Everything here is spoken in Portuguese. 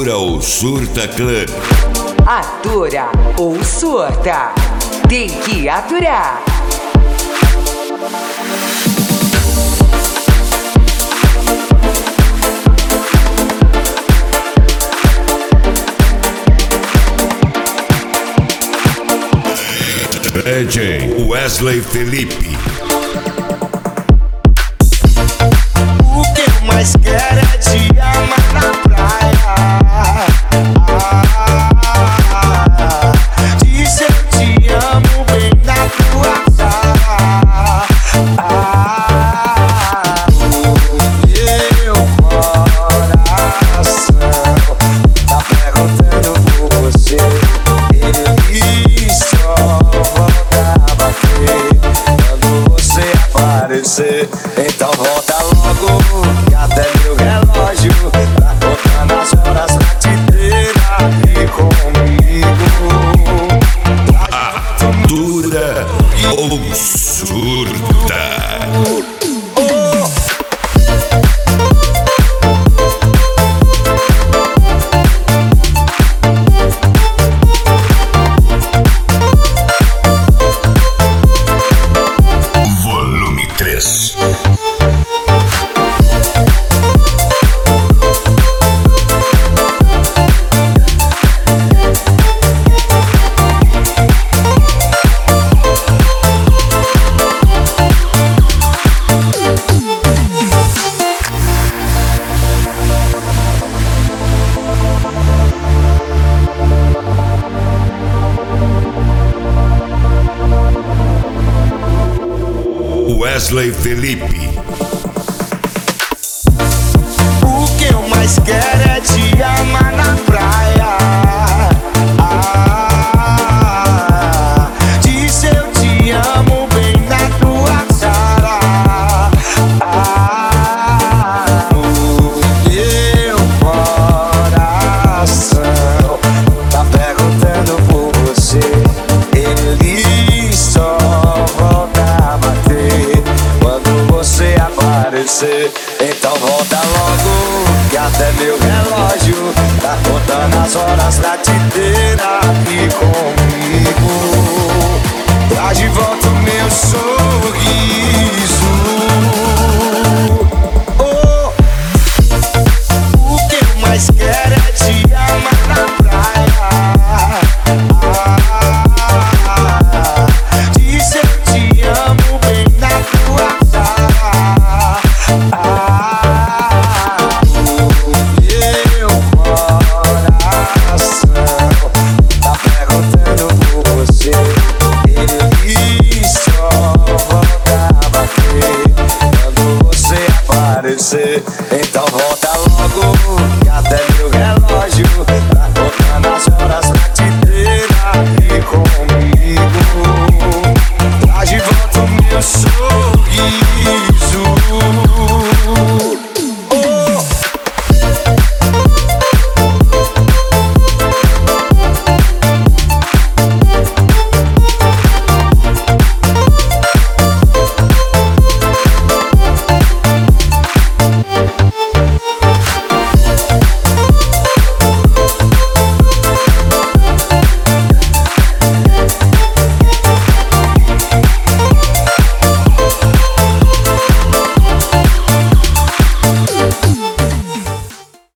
Atura ou Surta Clã. Atura ou surta, tem que aturar. DJ Wesley Felipe. O que eu mais quero é te amar na praia. Diz eu te amo bem na tua cara. Meu coração tá perguntando por você. Ele só volta a bater quando você aparecer. Então volta logo, que até meu relógio tá contando as horas pra te ter aqui comigo. Atura ou Surta. Volume 3. Wesley Felipe. O que eu mais quero é te amar na praia. Diz eu te amo bem na tua cara. O meu coração tá perguntando por você. Ele só volta a bater quando você aparecer. Então volta logo, que até meu relógio tá contando as horas pra te ter